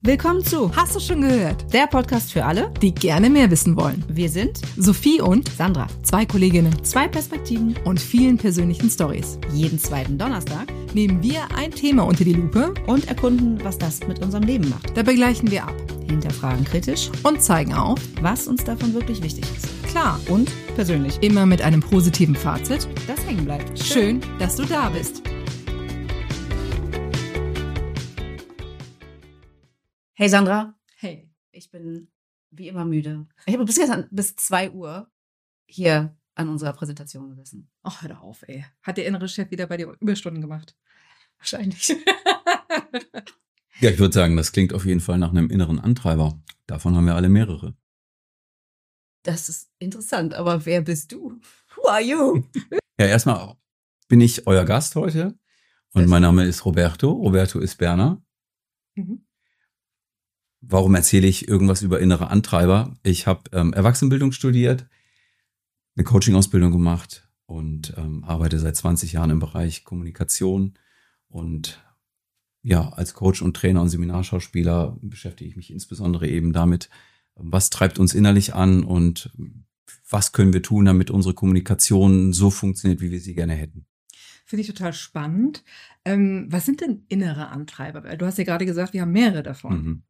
Willkommen zu Hast du schon gehört? der Podcast für alle, Die gerne mehr wissen wollen. wir sind Sophie und Sandra. 2 Kolleginnen Zwei Perspektiven. und vielen persönlichen Stories. Jeden zweiten Donnerstag Nehmen wir ein Thema unter die Lupe, und erkunden, was das mit unserem Leben macht. dabei gleichen wir ab Hinterfragen kritisch, und zeigen auf, was uns davon wirklich wichtig ist. klar, Und persönlich, immer mit einem positiven Fazit. das hängen bleibt. Schön, dass du da bist. Hey Sandra, Hey, ich bin wie immer müde. Ich habe bis 2 Uhr hier an unserer Präsentation gesessen. hör doch auf, ey. Hat der innere Chef wieder bei dir Überstunden gemacht? Wahrscheinlich. Ja, ich würde sagen, das klingt auf jeden Fall nach einem inneren Antreiber. Davon haben wir alle mehrere. Das ist interessant, aber wer bist du? Who are you? Ja, erstmal bin ich euer Gast heute und mein Name ist Roberto. Roberto ist Berner. Mhm. Warum erzähle ich irgendwas über innere Antreiber? Ich habe Erwachsenenbildung studiert, eine Coaching-Ausbildung gemacht und arbeite seit 20 Jahren im Bereich Kommunikation. Und ja, als Coach und Trainer und Seminarschauspieler beschäftige ich mich insbesondere eben damit, was treibt uns innerlich an und was können wir tun, damit unsere Kommunikation so funktioniert, wie wir sie gerne hätten. Finde ich total spannend. Was sind denn innere Antreiber? Weil du hast ja gerade gesagt, wir haben mehrere davon. Mhm.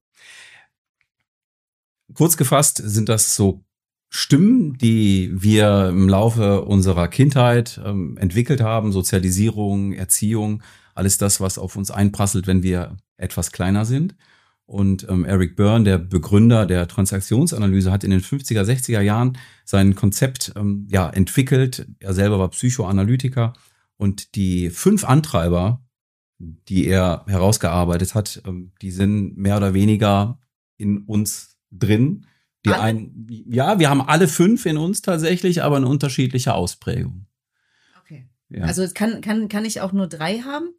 Kurz gefasst sind das so Stimmen, die wir im Laufe unserer Kindheit entwickelt haben, Sozialisierung, Erziehung, alles das, was auf uns einprasselt, wenn wir etwas kleiner sind. Und Eric Berne, der Begründer der Transaktionsanalyse, hat in den 50er, 60er Jahren sein Konzept entwickelt. Er selber war Psychoanalytiker und die 5 Antreiber, die er herausgearbeitet hat, die sind mehr oder weniger in uns drin. Wir haben alle 5 in uns tatsächlich, aber eine unterschiedliche Ausprägung. Okay. Ja. Also kann ich auch nur 3 haben?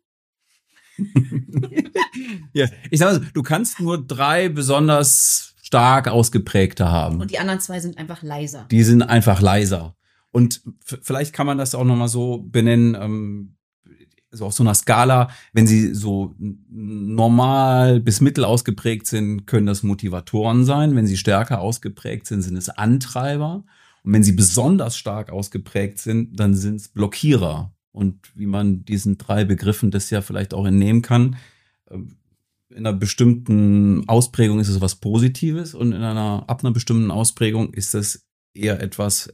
Ja, ich sage mal, du kannst nur 3 besonders stark ausgeprägte haben. Und die anderen 2 sind einfach leiser. Die sind einfach leiser. Und vielleicht kann man das auch nochmal so benennen, so auf so einer Skala, wenn sie so normal bis mittel ausgeprägt sind, können das Motivatoren sein. Wenn sie stärker ausgeprägt sind, sind es Antreiber. Und wenn sie besonders stark ausgeprägt sind, dann sind es Blockierer. Und wie man diesen 3 Begriffen das ja vielleicht auch entnehmen kann, in einer bestimmten Ausprägung ist es was Positives und ab einer bestimmten Ausprägung ist es eher etwas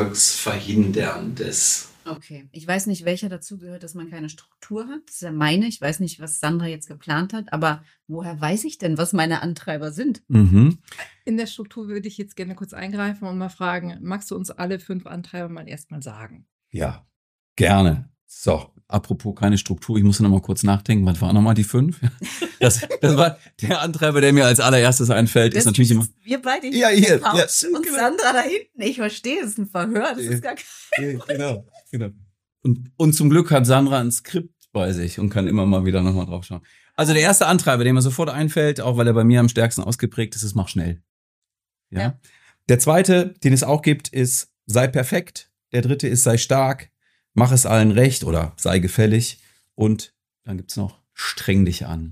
Erfolgsverhinderndes. Okay. Ich weiß nicht, welcher dazu gehört, dass man keine Struktur hat. Das ist ja meine. Ich weiß nicht, was Sandra jetzt geplant hat. Aber woher weiß ich denn, was meine Antreiber sind? Mhm. In der Struktur würde ich jetzt gerne kurz eingreifen und mal fragen, magst du uns alle 5 Antreiber mal erstmal sagen? Ja, gerne. So, apropos keine Struktur, ich muss noch mal kurz nachdenken, was waren nochmal die 5? Das war der Antreiber, der mir als allererstes einfällt, ist natürlich immer. Wir beide Ja, hier. Couch Ja, und genau. Sandra da hinten. Ich verstehe, das ist ein Verhör. Das ist gar kein... Genau. Und zum Glück hat Sandra ein Skript bei sich und kann immer mal wieder nochmal drauf schauen. Also der erste Antreiber, der mir sofort einfällt, auch weil er bei mir am stärksten ausgeprägt ist mach schnell. Ja. Der zweite, den es auch gibt, ist sei perfekt. Der dritte ist sei stark. Mach es allen recht oder sei gefällig. Und dann gibt's noch streng dich an.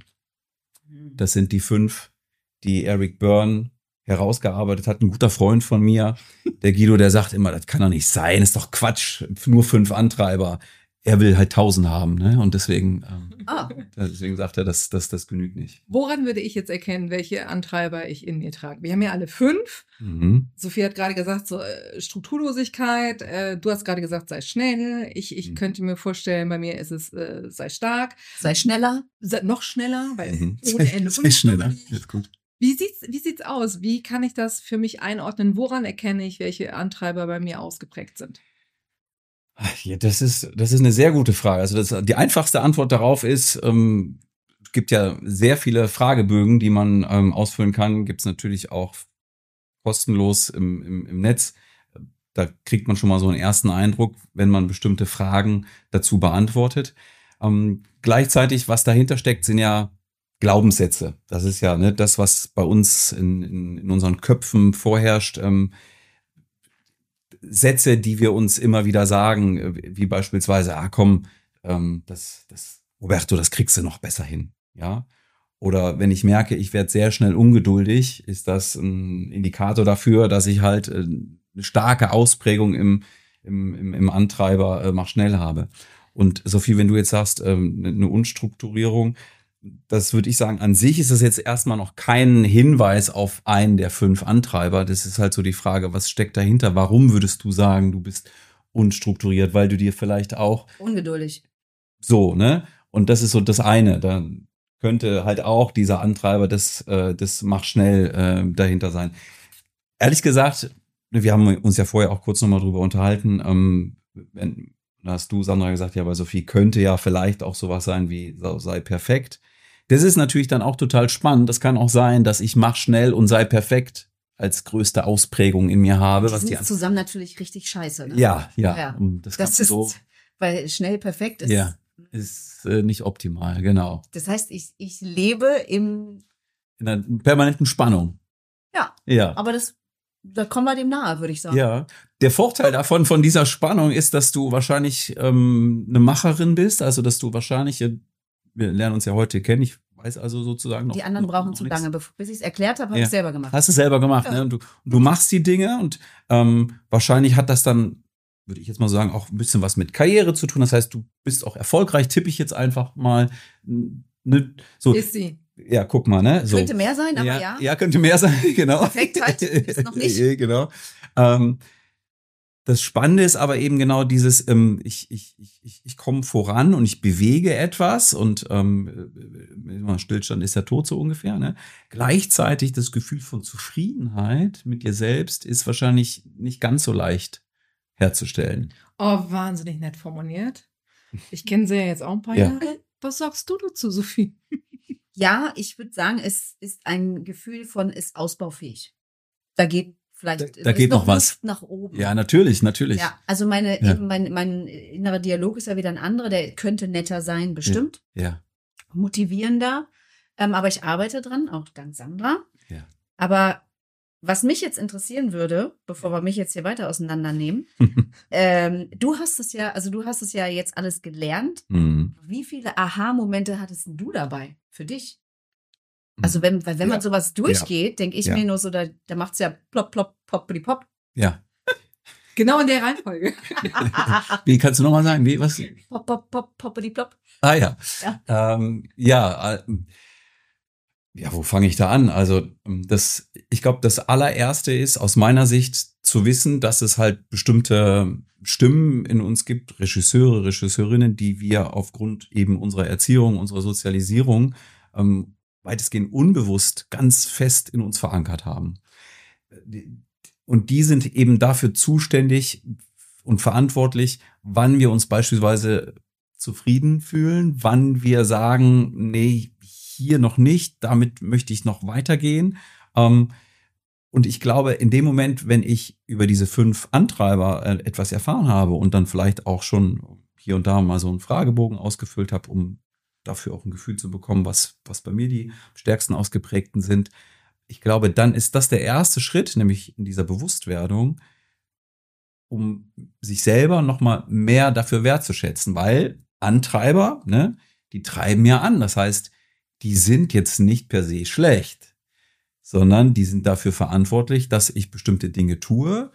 Das sind die 5, die Eric Berne herausgearbeitet hat. Ein guter Freund von mir, der Guido, der sagt immer, das kann doch nicht sein, ist doch Quatsch, nur 5 Antreiber. Er will halt 1000 haben, ne? Und deswegen sagt er, das genügt nicht. Woran würde ich jetzt erkennen, welche Antreiber ich in mir trage? Wir haben ja alle 5. Mhm. Sophie hat gerade gesagt, so Strukturlosigkeit. Du hast gerade gesagt, sei schnell. Ich könnte mir vorstellen, bei mir ist es sei stark. Sei schneller. Noch schneller, weil Sei schneller. Ist gut. Wie sieht's aus? Wie kann ich das für mich einordnen? Woran erkenne ich, welche Antreiber bei mir ausgeprägt sind? Ja, das ist eine sehr gute Frage. Also die einfachste Antwort darauf ist, es gibt ja sehr viele Fragebögen, die man ausfüllen kann. Gibt es natürlich auch kostenlos im Netz. Da kriegt man schon mal so einen ersten Eindruck, wenn man bestimmte Fragen dazu beantwortet. Gleichzeitig, was dahinter steckt, sind ja Glaubenssätze. Das ist ja das, was bei uns in unseren Köpfen vorherrscht. Sätze, die wir uns immer wieder sagen, wie beispielsweise, komm, das Roberto, das kriegst du noch besser hin, ja. Oder wenn ich merke, ich werde sehr schnell ungeduldig, ist das ein Indikator dafür, dass ich halt eine starke Ausprägung im Antreiber mach schnell habe. Und Sophie, wenn du jetzt sagst, eine Unstrukturierung, das würde ich sagen, an sich ist das jetzt erstmal noch kein Hinweis auf einen der 5 Antreiber. Das ist halt so die Frage, was steckt dahinter? Warum würdest du sagen, du bist unstrukturiert? Weil du dir vielleicht auch Ungeduldig. so, ne? Und das ist so das eine. Dann könnte halt auch dieser Antreiber das mach schnell dahinter sein. Ehrlich gesagt, wir haben uns ja vorher auch kurz nochmal drüber unterhalten. Da hast du, Sandra, gesagt, ja, bei Sophie könnte ja vielleicht auch sowas sein wie sei perfekt. Das ist natürlich dann auch total spannend. Das kann auch sein, dass ich mach schnell und sei perfekt als größte Ausprägung in mir habe. Die sind zusammen natürlich richtig scheiße. Ne? Ja. Das ist, so, weil schnell perfekt ist. Ja, ist nicht optimal, genau. Das heißt, ich lebe in einer permanenten Spannung. Ja. Aber da kommen wir dem nahe, würde ich sagen. Ja, der Vorteil davon, von dieser Spannung ist, dass du wahrscheinlich eine Macherin bist, also dass du wahrscheinlich, wir lernen uns ja heute kennen, ich weiß also sozusagen noch. Die anderen brauchen zu lange, bis ich es erklärt habe, habe ich es selber gemacht. Hast du selber gemacht, ja. Ne? Und du machst die Dinge und wahrscheinlich hat das dann, würde ich jetzt mal sagen, auch ein bisschen was mit Karriere zu tun. Das heißt, du bist auch erfolgreich, tippe ich jetzt einfach mal. Ne, so. Ist sie. Ja, guck mal, ne? So. Könnte mehr sein, aber ja. Ja, könnte mehr sein, genau. Perfektheit ist noch nicht. Genau. Das Spannende ist aber eben genau dieses, ich komme voran und ich bewege etwas und Stillstand ist ja tot so ungefähr. Ne? Gleichzeitig das Gefühl von Zufriedenheit mit dir selbst ist wahrscheinlich nicht ganz so leicht herzustellen. Oh, wahnsinnig nett formuliert. Ich kenne sie ja jetzt auch ein paar Jahre. Was sagst du dazu, Sophie? Ja, ich würde sagen, es ist ein Gefühl von, ist ausbaufähig. Da geht vielleicht da geht noch was Luft nach oben. Ja, natürlich. Ja, also mein innerer Dialog ist ja wieder ein anderer, der könnte netter sein, bestimmt. Ja. Motivierender. Aber ich arbeite dran, auch dank Sandra. Ja. Aber was mich jetzt interessieren würde, bevor wir mich jetzt hier weiter auseinandernehmen, du hast es ja jetzt alles gelernt. Mhm. Wie viele Aha-Momente hattest du dabei für dich? Also wenn man sowas durchgeht, denke ich mir nur so, da macht es ja plopp, plopp, poppidi, pop. Ja. Genau in der Reihenfolge. Wie kannst du nochmal sagen? Wie, was? Pop, pop, pop, poppidi, plopp. Ah ja. Ja, wo fange ich da an? Also ich glaube, das allererste ist aus meiner Sicht zu wissen, dass es halt bestimmte Stimmen in uns gibt, Regisseure, Regisseurinnen, die wir aufgrund eben unserer Erziehung, unserer Sozialisierung weitestgehend unbewusst ganz fest in uns verankert haben. Und die sind eben dafür zuständig und verantwortlich, wann wir uns beispielsweise zufrieden fühlen, wann wir sagen, nee, hier noch nicht, damit möchte ich noch weitergehen. Und ich glaube, in dem Moment, wenn ich über diese 5 Antreiber etwas erfahren habe und dann vielleicht auch schon hier und da mal so einen Fragebogen ausgefüllt habe, um dafür auch ein Gefühl zu bekommen, was bei mir die stärksten ausgeprägten sind, ich glaube, dann ist das der erste Schritt, nämlich in dieser Bewusstwerdung, um sich selber nochmal mehr dafür wertzuschätzen, weil Antreiber, ne, die treiben ja an. Das heißt, die sind jetzt nicht per se schlecht, sondern die sind dafür verantwortlich, dass ich bestimmte Dinge tue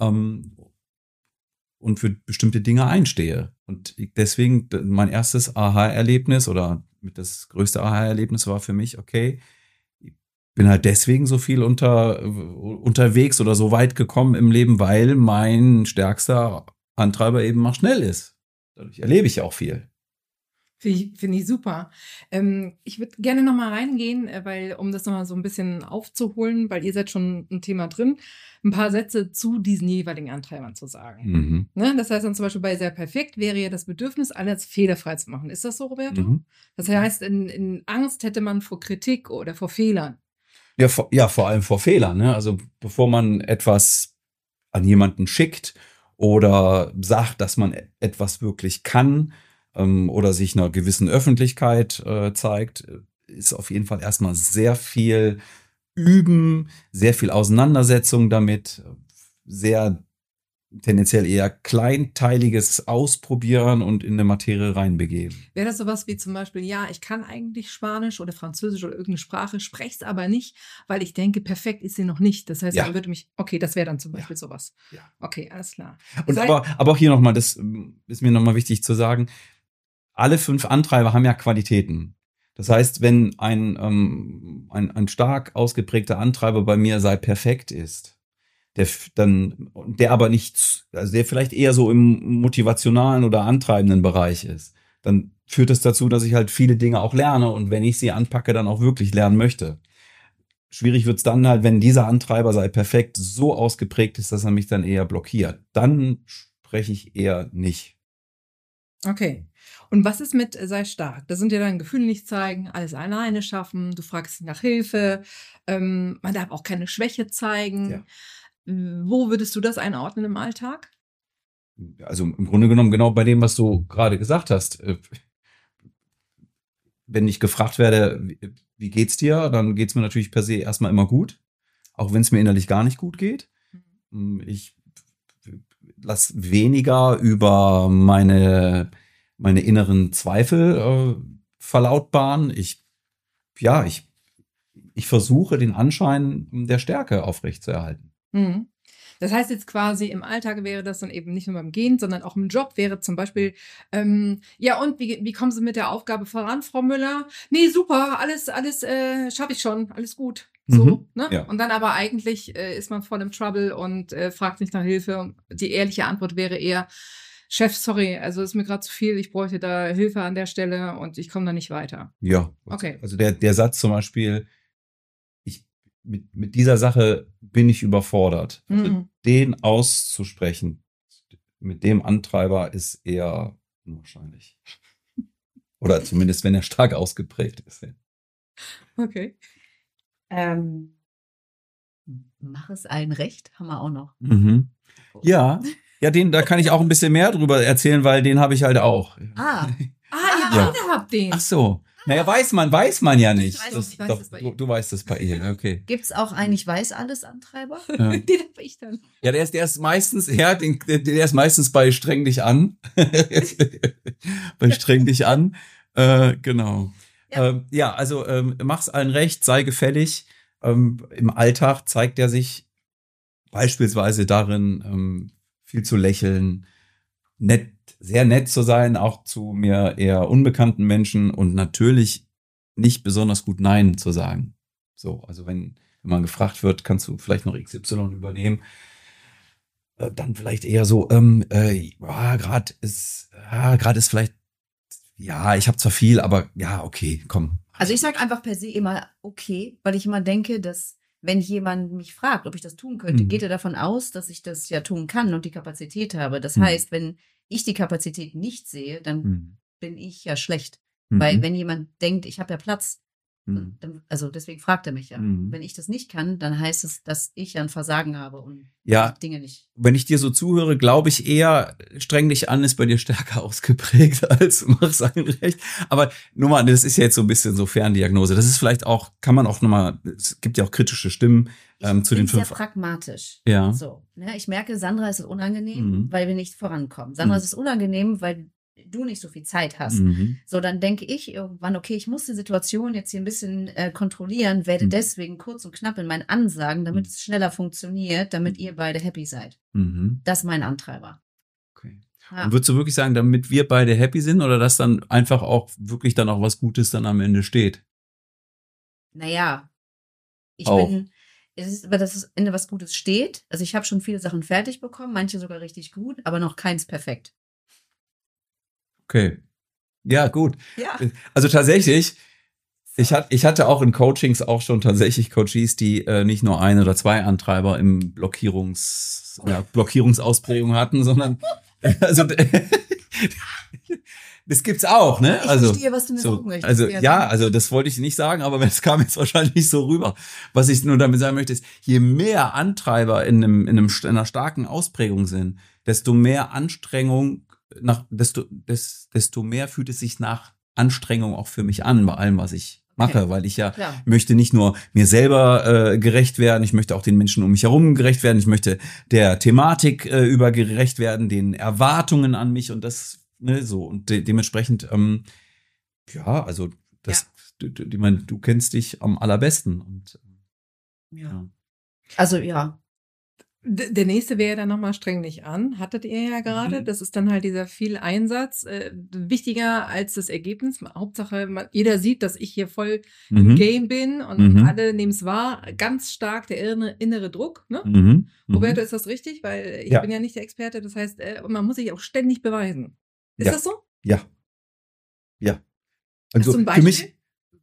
und für bestimmte Dinge einstehe. Und deswegen mein erstes Aha-Erlebnis oder mit das größte Aha-Erlebnis war für mich, okay, ich bin halt deswegen so viel unterwegs oder so weit gekommen im Leben, weil mein stärkster Antreiber eben mal schnell ist. Dadurch erlebe ich ja auch viel. Finde ich super. Ich würde gerne noch mal reingehen, weil um das noch mal so ein bisschen aufzuholen, weil ihr seid schon ein Thema drin, ein paar Sätze zu diesen jeweiligen Antreibern zu sagen. Mhm. Ne? Das heißt dann zum Beispiel bei sehr perfekt wäre ja das Bedürfnis, alles fehlerfrei zu machen. Ist das so, Roberto? Mhm. Das heißt, in Angst hätte man vor Kritik oder vor Fehlern. Ja, vor allem vor Fehlern. Ne? Also bevor man etwas an jemanden schickt oder sagt, dass man etwas wirklich kann, oder sich einer gewissen Öffentlichkeit zeigt, ist auf jeden Fall erstmal sehr viel Üben, sehr viel Auseinandersetzung damit, sehr tendenziell eher kleinteiliges Ausprobieren und in eine Materie reinbegeben. Wäre das sowas wie zum Beispiel, ja, ich kann eigentlich Spanisch oder Französisch oder irgendeine Sprache, spreche es aber nicht, weil ich denke, perfekt ist sie noch nicht. Das heißt, Ja. dann würde mich, okay, das wäre dann zum Beispiel sowas. Ja. Okay, alles klar. Und Das heißt- aber auch hier nochmal, das ist mir nochmal wichtig zu sagen, alle 5 Antreiber haben ja Qualitäten. Das heißt, wenn ein stark ausgeprägter Antreiber bei mir sei perfekt ist, der aber nicht, also der vielleicht eher so im motivationalen oder antreibenden Bereich ist, dann führt das dazu, dass ich halt viele Dinge auch lerne und wenn ich sie anpacke, dann auch wirklich lernen möchte. Schwierig wird's dann halt, wenn dieser Antreiber sei perfekt so ausgeprägt ist, dass er mich dann eher blockiert. Dann spreche ich eher nicht. Okay. Und was ist mit sei stark? Das sind ja dann Gefühle nicht zeigen, alles alleine schaffen, du fragst nach Hilfe, man darf auch keine Schwäche zeigen. Ja. Wo würdest du das einordnen im Alltag? Also im Grunde genommen genau bei dem, was du gerade gesagt hast. Wenn ich gefragt werde, wie geht's dir, dann geht's mir natürlich per se erstmal immer gut, auch wenn es mir innerlich gar nicht gut geht. Ich lasse weniger über meine inneren Zweifel verlautbaren. Ich versuche, den Anschein der Stärke aufrechtzuerhalten. Mhm. Das heißt jetzt quasi, im Alltag wäre das dann eben nicht nur beim Gehen, sondern auch im Job wäre zum Beispiel, ja und, wie kommen Sie mit der Aufgabe voran, Frau Müller? Nee, super, alles schaffe ich schon, alles gut. So, ne? Ja. Und dann aber eigentlich ist man voll im Trouble und fragt nicht nach Hilfe. Die ehrliche Antwort wäre eher, Chef, sorry, also ist mir gerade zu viel, ich bräuchte da Hilfe an der Stelle und ich komme da nicht weiter. Ja, Okay. also der Satz zum Beispiel, mit dieser Sache bin ich überfordert. Also den auszusprechen mit dem Antreiber ist eher unwahrscheinlich. Oder zumindest, wenn er stark ausgeprägt ist. Ja. Okay. Mach es allen recht, haben wir auch noch. Mhm. Ja, da kann ich auch ein bisschen mehr drüber erzählen, weil den habe ich halt auch. Ah, Ihr Ja. beide habt den. Ach so. Naja, weiß man ja nicht. Ich weiß das bei ihr. Du weißt das bei ihr, okay. gibt's auch einen Ich weiß alles Antreiber? Ja. Den hab ich dann. Ja, der ist meistens, der ist meistens bei Streng dich an. Bei Streng dich an. Genau. Ja. Also mach's allen recht, sei gefällig. Im Alltag zeigt er sich beispielsweise darin, viel zu lächeln, sehr nett zu sein, auch zu mir eher unbekannten Menschen und natürlich nicht besonders gut Nein zu sagen. So, also wenn man gefragt wird, kannst du vielleicht noch XY übernehmen, dann vielleicht eher so, gerade ist vielleicht, ja, ich habe zwar viel, aber ja, okay, komm. Also ich sage einfach per se immer okay, weil ich immer denke, dass wenn jemand mich fragt, ob ich das tun könnte, geht er davon aus, dass ich das ja tun kann und die Kapazität habe. Das heißt, wenn ich die Kapazität nicht sehe, dann bin ich ja schlecht. Weil wenn jemand denkt, ich habe ja Platz, dann, also deswegen fragt er mich ja. Wenn ich das nicht kann, dann heißt es, dass ich ja ein Versagen habe und Dinge nicht. Wenn ich dir so zuhöre, glaube ich eher, streng dich an, ist bei dir stärker ausgeprägt als mach's allen recht. Aber nur mal, das ist ja jetzt so ein bisschen so Ferndiagnose. Das ist vielleicht auch, kann man auch nochmal, es gibt ja auch kritische Stimmen zu den 5. Ich bin sehr pragmatisch. Ja. So, ne? Ich merke, Sandra ist es unangenehm, weil wir nicht vorankommen. Sandra ist es unangenehm, weil du nicht so viel Zeit hast. So, dann denke ich irgendwann, okay, ich muss die Situation jetzt hier ein bisschen kontrollieren, werde deswegen kurz und knapp in meinen Ansagen, damit es schneller funktioniert, damit ihr beide happy seid. Das ist mein Antreiber. Okay. Ja. Und würdest du wirklich sagen, damit wir beide happy sind oder dass dann einfach auch wirklich dann auch was Gutes dann am Ende steht? Naja, Auch. es ist aber, dass das Ende was Gutes steht. Also ich habe schon viele Sachen fertig bekommen, manche sogar richtig gut, aber noch keins perfekt. Okay. Ja, gut. Ja. Also tatsächlich, ich hatte auch in Coachings auch schon tatsächlich Coaches, die nicht nur 1 oder 2 Antreiber im Blockierungsausprägung hatten, sondern also das gibt's auch, ne? Ich also verstehe, was du mir sagen möchtest. Also ja, also das wollte ich nicht sagen, aber es kam jetzt wahrscheinlich so rüber. Was ich nur damit sagen möchte, ist, je mehr Antreiber in einer starken Ausprägung sind, desto mehr Anstrengung desto mehr fühlt es sich nach Anstrengung auch für mich an, bei allem, was ich mache, weil ich ja Klar. möchte nicht nur mir selber gerecht werden, ich möchte auch den Menschen um mich herum gerecht werden, ich möchte der Thematik über gerecht werden, den Erwartungen an mich und das, ne, so. Und dementsprechend, ja, also das, ich meine, du kennst dich am allerbesten. Und Ja. Also ja. Der nächste wäre dann nochmal streng dich an, hattet ihr ja gerade. Mhm. Das ist dann halt dieser viel Einsatz, wichtiger als das Ergebnis. Hauptsache, jeder sieht, dass ich hier voll im Mhm. Game bin und Mhm. alle nehmen es wahr. Ganz stark der innere Druck. Ne? Mhm. Roberto, ist das richtig? Weil ich Ja. bin ja nicht der Experte. Das heißt, man muss sich auch ständig beweisen. Ist Ja. das so? Ja. Ja. Hast du ein Beispiel? für mich,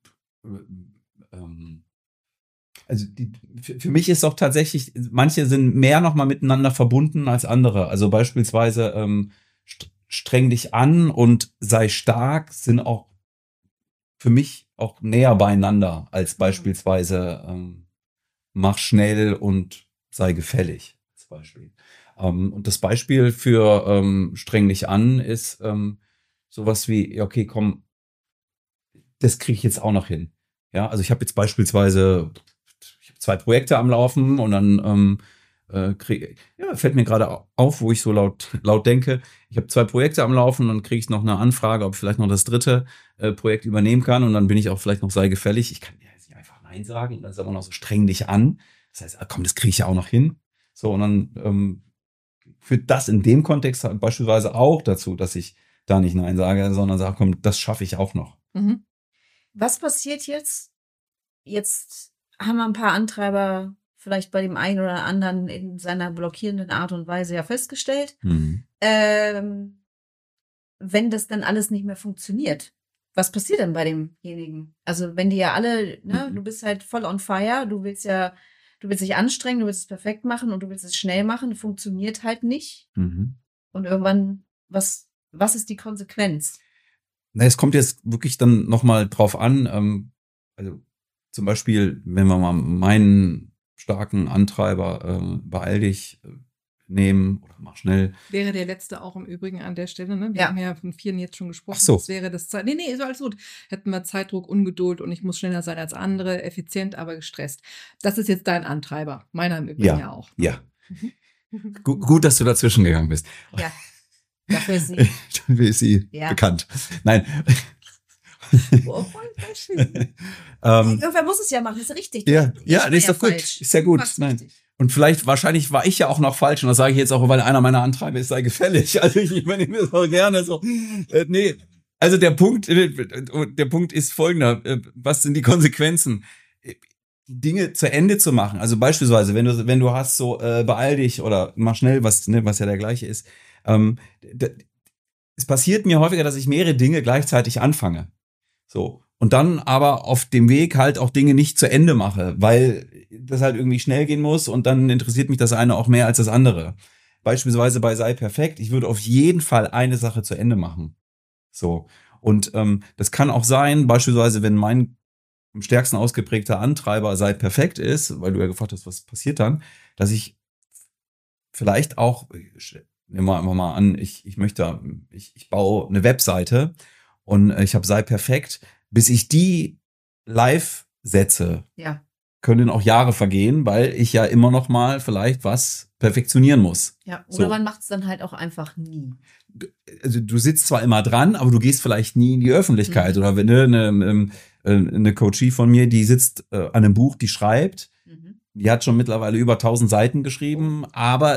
also für mich ist auch tatsächlich, manche sind mehr nochmal miteinander verbunden als andere. Also beispielsweise streng dich an und sei stark sind auch für mich auch näher beieinander als beispielsweise mach schnell und sei gefällig als Beispiel. Und das Beispiel für streng dich an ist sowas wie, ja, okay, komm, das kriege ich jetzt auch noch hin. Ja, also ich habe jetzt beispielsweise 2 Projekte am Laufen und dann fällt mir gerade auf, wo ich so laut denke. Ich habe 2 Projekte am Laufen, dann kriege ich noch eine Anfrage, ob ich vielleicht noch das 3. Projekt übernehmen kann und dann bin ich auch vielleicht noch sei gefällig. Ich kann ja jetzt nicht einfach Nein sagen und dann ist aber noch so streng dich an. Das heißt, komm, das kriege ich ja auch noch hin. So, und dann führt das in dem Kontext halt beispielsweise auch dazu, dass ich da nicht Nein sage, sondern sage, komm, das schaffe ich auch noch. Mhm. Was passiert jetzt? Jetzt haben wir ein paar Antreiber vielleicht bei dem einen oder anderen in seiner blockierenden Art und Weise ja festgestellt. Mhm. Wenn das dann alles nicht mehr funktioniert, was passiert dann bei demjenigen? Also wenn die ja alle, ne, du bist halt voll on fire, du willst dich anstrengen, du willst es perfekt machen und du willst es schnell machen, funktioniert halt nicht. Mhm. Und irgendwann, was ist die Konsequenz? Na, es kommt jetzt wirklich dann nochmal drauf an, also zum Beispiel, wenn wir mal meinen starken Antreiber beeil dich nehmen oder mach schnell. Wäre der letzte auch im Übrigen an der Stelle, ne? Wir Ja. haben ja von 4 jetzt schon gesprochen. Ach so. Das wäre das Nee, ist alles gut. Hätten wir Zeitdruck, Ungeduld und ich muss schneller sein als andere, effizient, aber gestresst. Das ist jetzt dein Antreiber. Meiner im Übrigen ja auch. Ja. Mhm. Gut, dass du dazwischen gegangen bist. Ja, dafür ist sie. Dafür ist sie Ja. bekannt. Nein. Oh, voll schön. Irgendwer muss es ja machen, das ist richtig. Ja, Ich bin nee, ist doch gut. falsch. Ist ja Du gut. warst Nein. richtig. Und wahrscheinlich war ich ja auch noch falsch. Und das sage ich jetzt auch, weil einer meiner Antreiber ist, sei gefällig. Also ich übernehme das auch gerne so. Nee. Also der Punkt ist folgender. Was sind die Konsequenzen? Dinge zu Ende zu machen. Also beispielsweise, wenn du hast so, beeil dich oder mach schnell, was ja der gleiche ist. Es passiert mir häufiger, dass ich mehrere Dinge gleichzeitig anfange. So. Und dann aber auf dem Weg halt auch Dinge nicht zu Ende mache, weil das halt irgendwie schnell gehen muss und dann interessiert mich das eine auch mehr als das andere. Beispielsweise bei Sei Perfekt, ich würde auf jeden Fall eine Sache zu Ende machen. So. Und das kann auch sein, beispielsweise, wenn mein am stärksten ausgeprägter Antreiber Sei Perfekt ist, weil du ja gefragt hast, was passiert dann, dass ich vielleicht auch, nehmen wir einfach mal an, ich baue eine Webseite und ich habe Sei Perfekt, bis ich die live setze, Ja. können auch Jahre vergehen, weil ich ja immer noch mal vielleicht was perfektionieren muss. Ja, oder So. man macht es dann halt auch einfach nie. Also du sitzt zwar immer dran, aber du gehst vielleicht nie in die Öffentlichkeit. Oder wenn eine Coachie von mir, die sitzt an einem Buch, die schreibt, die hat schon mittlerweile über 1000 Seiten geschrieben, aber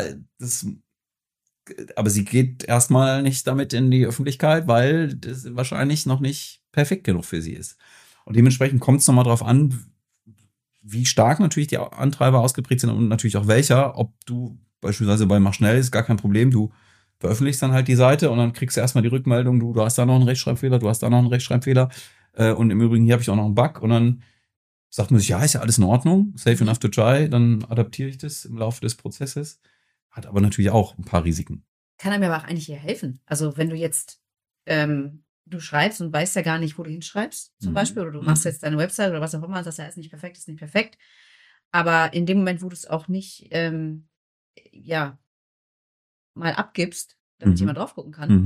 sie geht erstmal nicht damit in die Öffentlichkeit, weil das wahrscheinlich noch nicht perfekt genug für sie ist. Und dementsprechend kommt es nochmal drauf an, wie stark natürlich die Antreiber ausgeprägt sind und natürlich auch welcher. Ob du beispielsweise bei Mach schnell ist gar kein Problem, du veröffentlichst dann halt die Seite und dann kriegst du erstmal die Rückmeldung, du hast da noch einen Rechtschreibfehler, du hast da noch einen Rechtschreibfehler und im Übrigen hier habe ich auch noch einen Bug und dann sagt man sich, ja, ist ja alles in Ordnung, safe enough to try, dann adaptiere ich das im Laufe des Prozesses. Hat aber natürlich auch ein paar Risiken. Kann er mir aber auch eigentlich hier helfen. Also wenn du jetzt, du schreibst und weißt ja gar nicht, wo du hinschreibst, zum Beispiel, oder du machst jetzt deine Website oder was auch immer, das ist nicht perfekt. Aber in dem Moment, wo du es auch nicht, mal abgibst, damit jemand drauf gucken kann,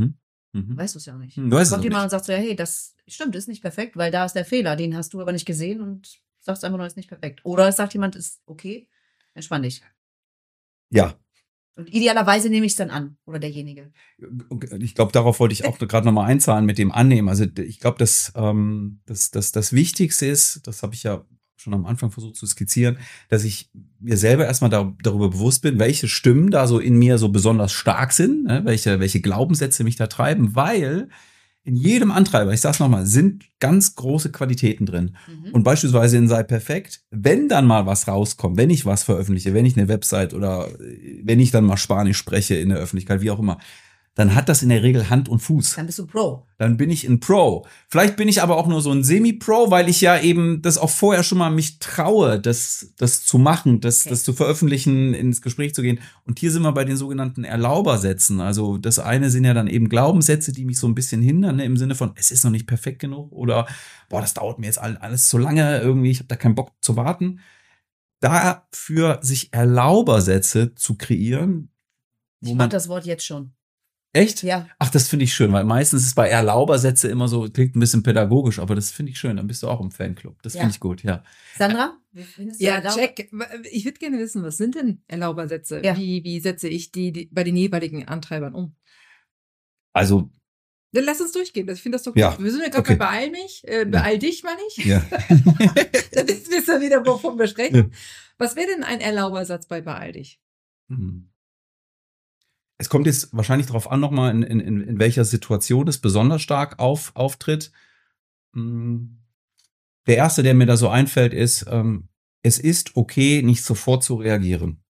Weißt du es ja nicht. Du weißt es Kommt auch jemand nicht. und sagt so, ja, hey, das stimmt, ist nicht perfekt, weil da ist der Fehler, den hast du aber nicht gesehen und sagst einfach nur, ist nicht perfekt. Oder es sagt jemand, ist okay, entspann dich. Ja. Und idealerweise nehme ich es dann an, oder derjenige. Ich glaube, darauf wollte ich auch gerade nochmal einzahlen mit dem Annehmen. Also ich glaube, das Wichtigste ist, das habe ich ja schon am Anfang versucht zu skizzieren, dass ich mir selber erstmal darüber bewusst bin, welche Stimmen da so in mir so besonders stark sind, ne? Welche Glaubenssätze mich da treiben, weil in jedem Antreiber, ich sag's nochmal, sind ganz große Qualitäten drin. Und beispielsweise in Sei Perfekt, wenn dann mal was rauskommt, wenn ich was veröffentliche, wenn ich eine Website oder wenn ich dann mal Spanisch spreche in der Öffentlichkeit, wie auch immer, dann hat das in der Regel Hand und Fuß. Dann bist du Pro. Dann bin ich ein Pro. Vielleicht bin ich aber auch nur so ein Semi-Pro, weil ich ja eben das auch vorher schon mal mich traue, das zu machen, das zu veröffentlichen, ins Gespräch zu gehen. Und hier sind wir bei den sogenannten Erlaubersätzen. Also das eine sind ja dann eben Glaubenssätze, die mich so ein bisschen hindern, ne, im Sinne von, es ist noch nicht perfekt genug oder, boah, das dauert mir jetzt alles zu lange irgendwie, ich habe da keinen Bock zu warten. Dafür sich Erlaubersätze zu kreieren. Ich mag das Wort jetzt schon. Echt? Ja. Ach, das finde ich schön, weil meistens ist bei Erlaubersätze immer so, klingt ein bisschen pädagogisch, aber das finde ich schön. Dann bist du auch im Fanclub. Das finde ich gut, ja. Sandra? Wie findest du Ja, Erlaub- check. Ich würde gerne wissen, was sind denn Erlaubersätze? Ja. Wie setze ich die bei den jeweiligen Antreibern um? Also, Dann lass uns durchgehen. Ich finde das doch gut. Ja, Wir sind ja gerade okay. bei beeil dich, meine ich. ja. Dann wissen wir wieder, wovon wir sprechen. Was wäre denn ein Erlaubersatz bei beeil dich? Es kommt jetzt wahrscheinlich darauf an, nochmal, in welcher Situation es besonders stark auftritt. Der erste, der mir da so einfällt, ist, es ist okay, nicht sofort zu reagieren.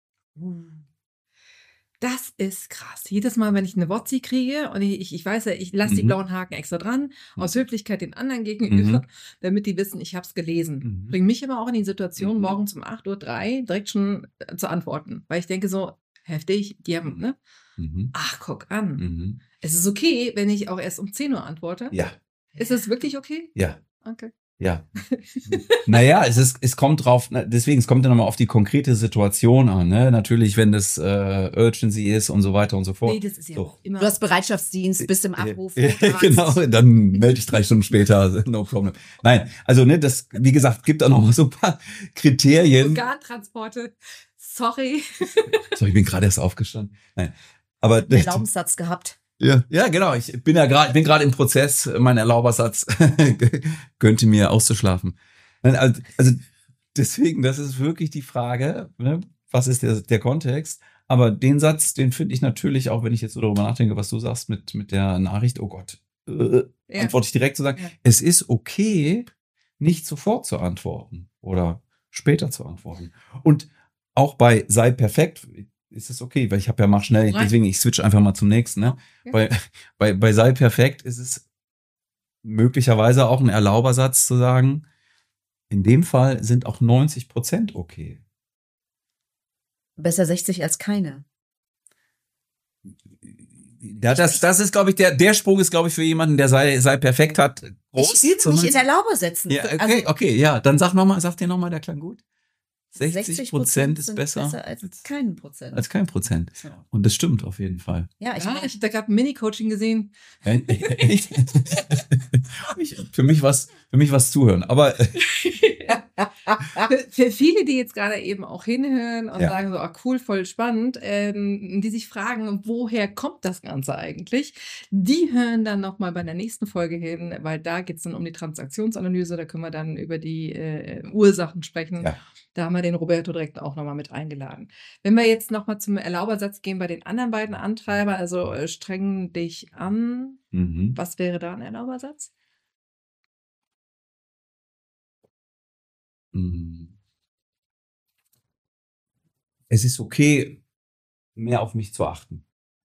Das ist krass. Jedes Mal, wenn ich eine WhatsApp kriege und ich weiß ja, ich lasse die blauen Haken extra dran, aus Höflichkeit den anderen gegenüber, damit die wissen, ich habe es gelesen. Bringt mich aber auch in die Situation, morgens um 8:03 Uhr direkt schon zu antworten. Weil ich denke so, heftig, die haben, ne? Ach, guck an. Es ist okay, wenn ich auch erst um 10 Uhr antworte. Ja. Ist es wirklich okay? Ja. Okay. Ja. Naja, es kommt drauf, deswegen, es kommt ja nochmal auf die konkrete Situation an, ne? Natürlich, wenn das Urgency ist und so weiter und so fort. Nee, das ist ja So. auch immer. Du hast Bereitschaftsdienst, bist im Abruf. Genau, dann melde ich 3 Stunden später, no problem. Nein, also ne, das, wie gesagt, gibt da noch mal so ein paar Kriterien. Organtransporte. Sorry. So, ich bin gerade erst aufgestanden. Nein, aber einen Glaubenssatz gehabt. ja, genau. Ich bin gerade im Prozess. Mein Erlaubersatz könnte mir auszuschlafen. Nein, also deswegen, das ist wirklich die Frage, ne? Was ist der Kontext? Aber den Satz, den finde ich natürlich, auch wenn ich jetzt so darüber nachdenke, was du sagst mit der Nachricht, oh Gott, antworte ich direkt zu sagen, es ist okay, nicht sofort zu antworten oder später zu antworten. Und auch bei Sei Perfekt ist es okay, weil ich habe ja mach schnell, deswegen ich switch einfach mal zum nächsten. Ne? Ja. Bei Sei Perfekt ist es möglicherweise auch ein Erlaubersatz zu sagen, in dem Fall sind auch 90% okay. Besser 60 als keine. Ja, das ist, glaube ich, der Sprung ist, glaube ich, für jemanden, der sei perfekt hat, groß. Ich übe mich in Erlaubersätzen. Ja, okay, Also, okay, ja, dann sag dir nochmal, der klang gut. 60% ist sind besser als kein Prozent. als kein Prozent. So. Und das stimmt auf jeden Fall. Ja, ich Ich meine, habe da gerade ein Mini-Coaching gesehen. Echt? Für mich was zuhören. Aber Für viele, die jetzt gerade eben auch hinhören und Ja. sagen so, ah, cool, voll spannend, die sich fragen, woher kommt das Ganze eigentlich? Die hören dann nochmal bei der nächsten Folge hin, weil da geht es dann um die Transaktionsanalyse, da können wir dann über die Ursachen sprechen. Ja. Da haben wir den Roberto direkt auch nochmal mit eingeladen. Wenn wir jetzt nochmal zum Erlaubersatz gehen bei den anderen beiden Antreiber, also streng dich an, was wäre da ein Erlaubersatz? es ist okay, mehr auf mich zu achten.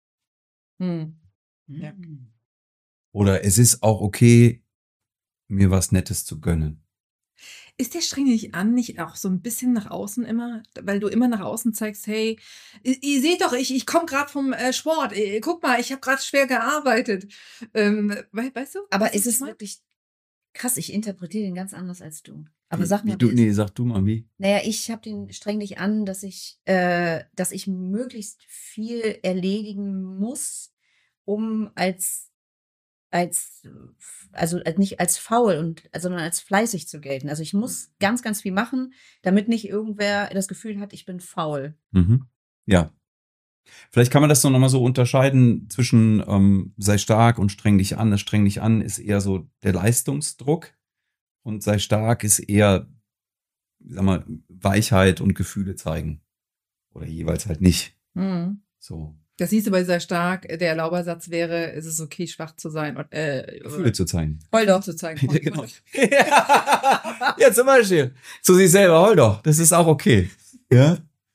Ja. Oder es ist auch okay, mir was Nettes zu gönnen. Ist der streng dich an nicht auch so ein bisschen nach außen immer? Weil du immer nach außen zeigst, hey, ihr seht doch, ich komme gerade vom Sport. Guck mal, ich habe gerade schwer gearbeitet. Weißt du? aber was ist ich es meine? wirklich krass? Ich interpretiere den ganz anders als du. Aber sag mal, Sag du mal, wie? naja, ich habe den streng dich an, dass ich möglichst viel erledigen muss, um als nicht als faul sondern als fleißig zu gelten. Also ich muss ganz, ganz viel machen, damit nicht irgendwer das Gefühl hat, ich bin faul. Mhm. Ja. Vielleicht kann man das noch mal so unterscheiden zwischen sei stark und streng dich an. Das streng dich an ist eher so der Leistungsdruck und sei stark ist eher, sag mal, Weichheit und Gefühle zeigen. Oder jeweils halt nicht. Mhm. So. Das hieß aber sehr stark, der Erlaubersatz wäre, ist es okay, schwach zu sein und Gefühle zu zeigen. heul doch zu zeigen. Ja, genau. Ja, zum Beispiel. Zu sich selber, heul doch. Das ist auch okay. Ja.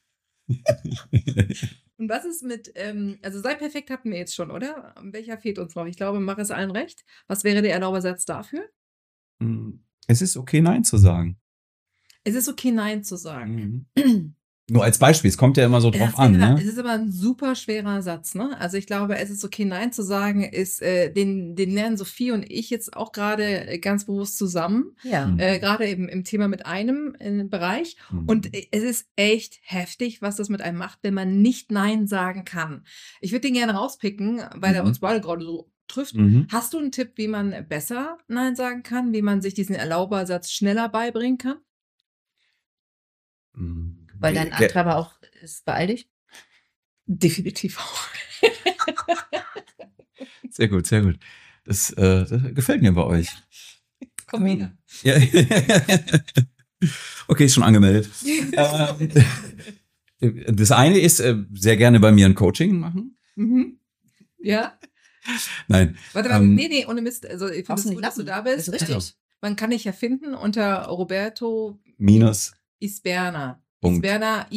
Und was ist mit, also sei perfekt hatten wir jetzt schon, oder? Welcher fehlt uns noch? Ich glaube, mach es allen recht. Was wäre der Erlaubersatz dafür? Es ist okay, Nein zu sagen. Es ist okay, Nein zu sagen. Nur als Beispiel, es kommt ja immer so drauf an. Ne? Es ist aber ein super schwerer Satz, ne? Also ich glaube, es ist okay, Nein zu sagen, ist, den lernen Sophie und ich jetzt auch gerade ganz bewusst zusammen. Ja. Gerade eben im Thema mit einem Bereich. Und es ist echt heftig, was das mit einem macht, wenn man nicht Nein sagen kann. Ich würde den gerne rauspicken, weil er uns beide gerade so trifft. Hast du einen Tipp, wie man besser Nein sagen kann, wie man sich diesen Erlaubersatz schneller beibringen kann? Weil dein Antreiber auch ist, beeil dich? Definitiv auch. Sehr gut, sehr gut. Das gefällt mir bei euch. Komm wieder. Ja. Okay, ist schon angemeldet. Das eine ist, sehr gerne bei mir ein Coaching machen. Ja. Nein. Warte, nee, ohne Mist. Also ich finde es gut, dass du da bist. Das ist richtig. Man kann dich ja finden unter Roberto Isberner. Isberner,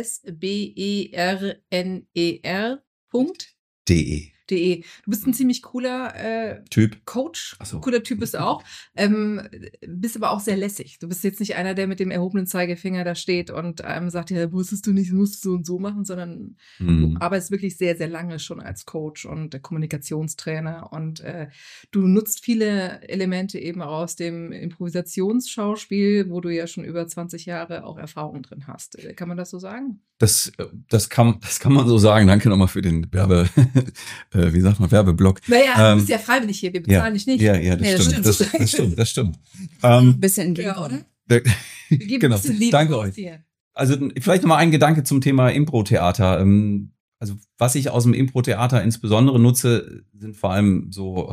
ISBERNER.de. Du bist ein ziemlich cooler Typ. Coach. Ach so. Cooler Typ bist du auch. Bist aber auch sehr lässig. Du bist jetzt nicht einer, der mit dem erhobenen Zeigefinger da steht und sagt, ja, musst du so und so machen, sondern du arbeitest wirklich sehr, sehr lange schon als Coach und Kommunikationstrainer und du nutzt viele Elemente eben auch aus dem Improvisationsschauspiel, wo du ja schon über 20 Jahre auch Erfahrung drin hast. Kann man das so sagen? Das kann man so sagen. Danke nochmal für den Werbeblock. Naja, du bist ja freiwillig hier, wir bezahlen dich nicht. Ja, das stimmt. Das stimmt. Ein bisschen oder? Genau. Danke euch. Also vielleicht nochmal ein Gedanke zum Thema Impro-Theater. Also was ich aus dem Impro-Theater insbesondere nutze, sind vor allem so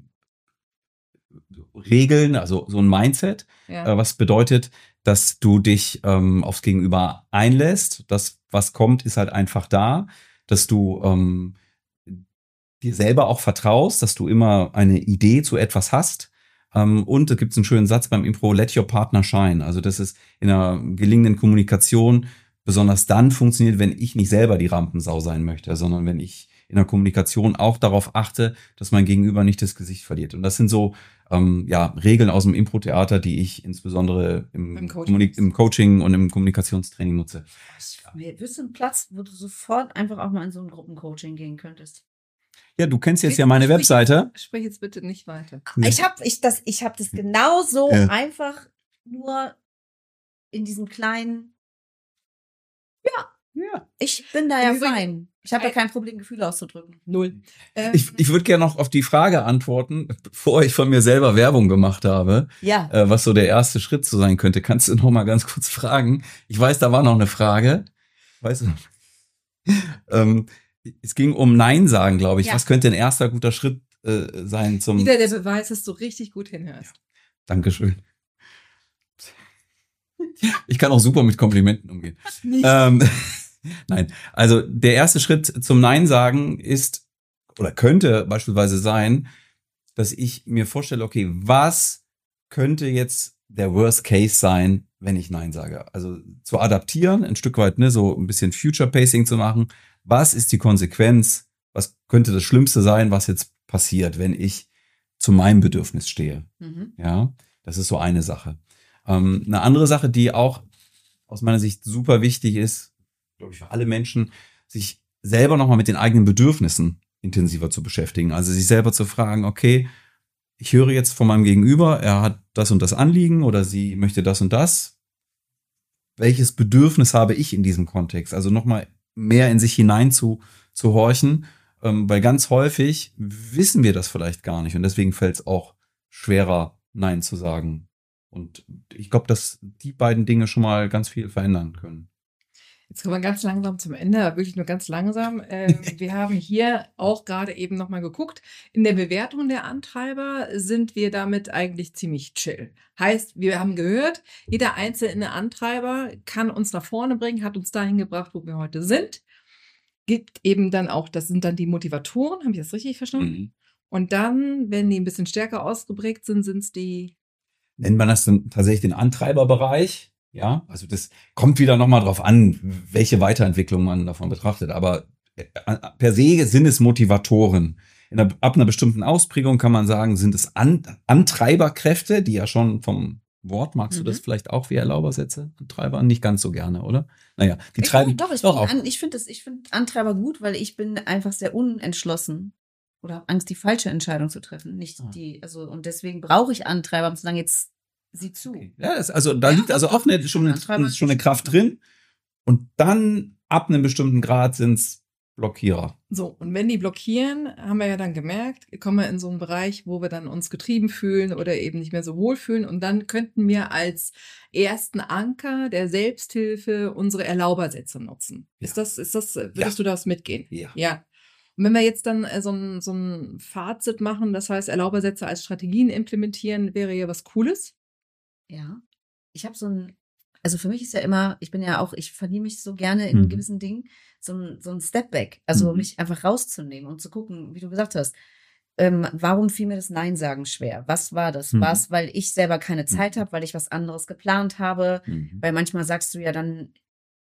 Regeln, also so ein Mindset, was bedeutet, dass du dich aufs Gegenüber einlässt. Das, was kommt, ist halt einfach da, dass du dir selber auch vertraust, dass du immer eine Idee zu etwas hast. Und da gibt es einen schönen Satz beim Impro, let your partner shine. Also das ist in einer gelingenden Kommunikation besonders dann funktioniert, wenn ich nicht selber die Rampensau sein möchte, sondern wenn ich in der Kommunikation auch darauf achte, dass mein Gegenüber nicht das Gesicht verliert. Und das sind so Regeln aus dem Impro-Theater, die ich insbesondere im Coaching und im Kommunikationstraining nutze. Wirst du einen Platz, wo du sofort einfach auch mal in so ein Gruppencoaching gehen könntest? Ja, du kennst jetzt ja meine Webseite. Sprich jetzt bitte nicht weiter. Ich hab das genauso einfach nur in diesem kleinen. Ja. Ich bin da ja fein. Ich habe ja kein Problem, Gefühle auszudrücken. Null. Ich würde gerne noch auf die Frage antworten, bevor ich von mir selber Werbung gemacht habe, was so der erste Schritt so sein könnte. Kannst du noch mal ganz kurz fragen? Ich weiß, da war noch eine Frage. Weißt du? Es ging um Nein sagen, glaube ich. Ja. Was könnte ein erster guter Schritt sein zum... Wieder der Beweis, dass du richtig gut hinhörst. Dankeschön. Ich kann auch super mit Komplimenten umgehen. Nein, also der erste Schritt zum Nein sagen ist oder könnte beispielsweise sein, dass ich mir vorstelle, okay, was könnte jetzt der Worst Case sein, wenn ich Nein sage? Also zu adaptieren, ein Stück weit, ne, so ein bisschen Future Pacing zu machen. Was ist die Konsequenz? Was könnte das Schlimmste sein, was jetzt passiert, wenn ich zu meinem Bedürfnis stehe? Ja, das ist so eine Sache. Eine andere Sache, die auch aus meiner Sicht super wichtig ist, glaube ich, für alle Menschen, sich selber nochmal mit den eigenen Bedürfnissen intensiver zu beschäftigen. Also sich selber zu fragen, okay, ich höre jetzt von meinem Gegenüber, er hat das und das Anliegen oder sie möchte das und das. Welches Bedürfnis habe ich in diesem Kontext? Also nochmal mehr in sich hinein zu horchen Weil ganz häufig wissen wir das vielleicht gar nicht und deswegen fällt es auch schwerer, Nein zu sagen. Und ich glaube, dass die beiden Dinge schon mal ganz viel verändern können. Jetzt kommen wir ganz langsam zum Ende, aber wirklich nur ganz langsam. Wir haben hier auch gerade eben nochmal geguckt. In der Bewertung der Antreiber sind wir damit eigentlich ziemlich chill. Heißt, wir haben gehört, jeder einzelne Antreiber kann uns nach vorne bringen, hat uns dahin gebracht, wo wir heute sind. Gibt eben dann auch, das sind dann die Motivatoren, habe ich das richtig verstanden? Mhm. Und dann, wenn die ein bisschen stärker ausgeprägt sind, sind es die. Nennt man das dann tatsächlich den Antreiberbereich? Ja, also das kommt wieder nochmal drauf an, welche Weiterentwicklung man davon betrachtet. Aber per se sind es Motivatoren. Ab einer bestimmten Ausprägung kann man sagen, sind es Antreiberkräfte, die ja schon vom Wort, magst du das vielleicht auch wie Erlaubersätze? Antreiber nicht ganz so gerne, oder? Naja, die treiben Doch, ich finde Antreiber gut, weil ich bin einfach sehr unentschlossen oder habe Angst, die falsche Entscheidung zu treffen. Nicht und deswegen brauche ich Antreiber, um zu sagen, jetzt sieh zu. Okay. Ja, da liegt also auch schon eine Kraft drin. Und dann ab einem bestimmten Grad sind's Blockierer. So, und wenn die blockieren, haben wir ja dann gemerkt, kommen wir in so einen Bereich, wo wir dann uns getrieben fühlen oder eben nicht mehr so wohl fühlen. Und dann könnten wir als ersten Anker der Selbsthilfe unsere Erlaubersätze nutzen. Ja. Würdest du das mitgehen? Ja. Und wenn wir jetzt dann so ein Fazit machen, das heißt Erlaubersätze als Strategien implementieren, wäre ja was Cooles. Ja. Ich habe also für mich ist ja immer, ich verliere mich so gerne in gewissen Dingen, so ein Step back, also mich einfach rauszunehmen und zu gucken, wie du gesagt hast, warum fiel mir das Nein sagen schwer? Was war das? War es, weil ich selber keine Zeit habe, weil ich was anderes geplant habe? Weil manchmal sagst du ja dann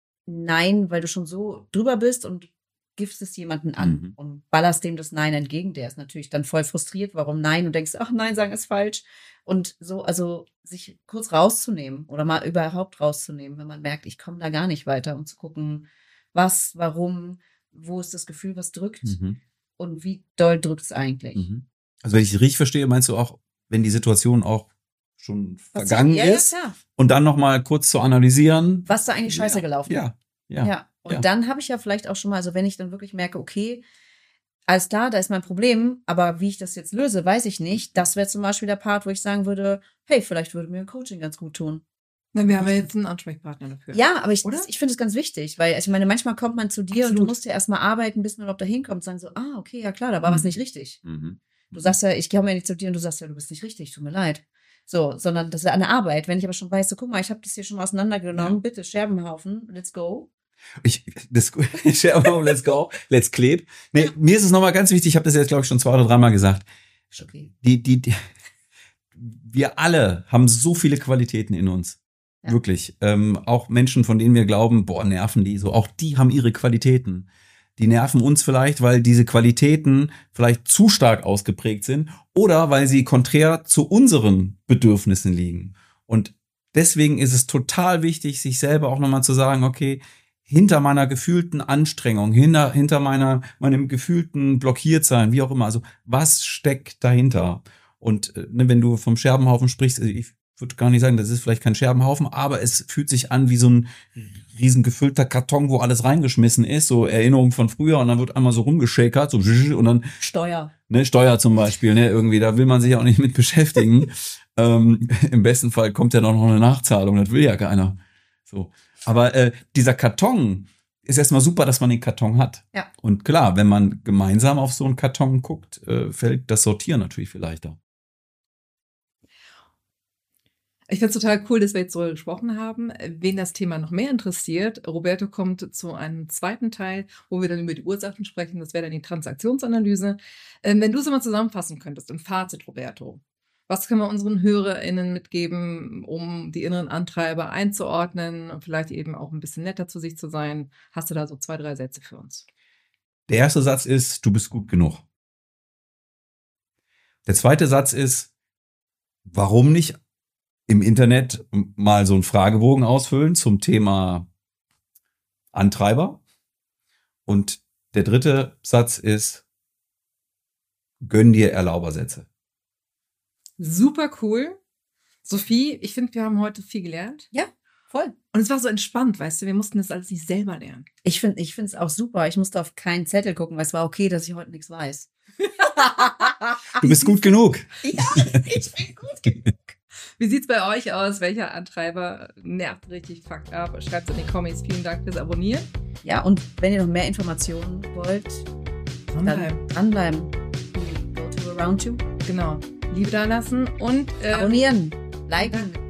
Nein, weil du schon so drüber bist und gibst es jemanden an und ballerst dem das Nein entgegen. Der ist natürlich dann voll frustriert, warum Nein? Und denkst, ach, Nein sagen ist falsch. Und so, also sich kurz rauszunehmen oder mal überhaupt rauszunehmen, wenn man merkt, ich komme da gar nicht weiter, um zu gucken, was, warum, wo ist das Gefühl, was drückt und wie doll drückt es eigentlich. Also wenn ich dich richtig verstehe, meinst du auch, wenn die Situation auch schon vergangen ist und dann nochmal kurz zu analysieren. Was da eigentlich scheiße gelaufen ist. Ja. Und dann habe ich ja vielleicht auch schon mal, also wenn ich dann wirklich merke, okay, alles klar, da ist mein Problem, aber wie ich das jetzt löse, weiß ich nicht. Das wäre zum Beispiel der Part, wo ich sagen würde, hey, vielleicht würde mir ein Coaching ganz gut tun. Na, wir haben ja jetzt einen Ansprechpartner dafür. Ja, aber ich finde es ganz wichtig, weil ich meine, manchmal kommt man zu dir und du musst ja erstmal arbeiten, bis man überhaupt da hinkommt und sagen so, okay, ja klar, da war was nicht richtig. Du sagst ja, ich komme ja nicht zu dir und du sagst ja, du bist nicht richtig, tut mir leid. So, sondern das ist eine Arbeit. Wenn ich aber schon weiß, so guck mal, ich habe das hier schon mal auseinandergenommen, bitte Scherbenhaufen, let's go. Let's go, let's kleb. Nee, mir ist es nochmal ganz wichtig, ich habe das jetzt, glaube ich, schon 2 oder 3 Mal gesagt. Okay. Wir alle haben so viele Qualitäten in uns. Ja. Wirklich. Auch Menschen, von denen wir glauben, nerven die so. Auch die haben ihre Qualitäten. Die nerven uns vielleicht, weil diese Qualitäten vielleicht zu stark ausgeprägt sind oder weil sie konträr zu unseren Bedürfnissen liegen. Und deswegen ist es total wichtig, sich selber auch nochmal zu sagen, okay, hinter meiner gefühlten Anstrengung, hinter meinem gefühlten Blockiertsein, wie auch immer, also was steckt dahinter? Und wenn du vom Scherbenhaufen sprichst, ich würde gar nicht sagen, das ist vielleicht kein Scherbenhaufen, aber es fühlt sich an wie so ein riesen gefüllter Karton, wo alles reingeschmissen ist, so Erinnerungen von früher und dann wird einmal so rumgeschakert, so und dann Steuer. Steuer zum Beispiel, irgendwie, da will man sich auch nicht mit beschäftigen. Im besten Fall kommt ja noch eine Nachzahlung, das will ja keiner. So. Aber dieser Karton ist erstmal super, dass man den Karton hat. Ja. Und klar, wenn man gemeinsam auf so einen Karton guckt, fällt das Sortieren natürlich viel leichter. Ich finde es total cool, dass wir jetzt so gesprochen haben. Wen das Thema noch mehr interessiert, Roberto kommt zu einem zweiten Teil, wo wir dann über die Ursachen sprechen. Das wäre dann die Transaktionsanalyse. Wenn du es mal zusammenfassen könntest, im Fazit, Roberto, was können wir unseren HörerInnen mitgeben, um die inneren Antreiber einzuordnen und vielleicht eben auch ein bisschen netter zu sich zu sein? Hast du da so 2, 3 Sätze für uns? Der erste Satz ist, du bist gut genug. Der zweite Satz ist, warum nicht im Internet mal so einen Fragebogen ausfüllen zum Thema Antreiber? Und der dritte Satz ist, gönn dir Erlaubersätze. Super cool. Sophie, ich finde, wir haben heute viel gelernt. Ja. Voll. Und es war so entspannt, weißt du, wir mussten das alles nicht selber lernen. Ich finde es auch super. Ich musste auf keinen Zettel gucken, weil es war okay, dass ich heute nichts weiß. Du bist gut genug. Ja, ich bin gut genug. Wie sieht's bei euch aus? Welcher Antreiber nervt richtig fucked up? Schreibt in den Comments. Vielen Dank fürs Abonnieren. Ja, und wenn ihr noch mehr Informationen wollt, dann dranbleiben. Go to around you. Genau. Liebe da lassen und Abonnieren, liken.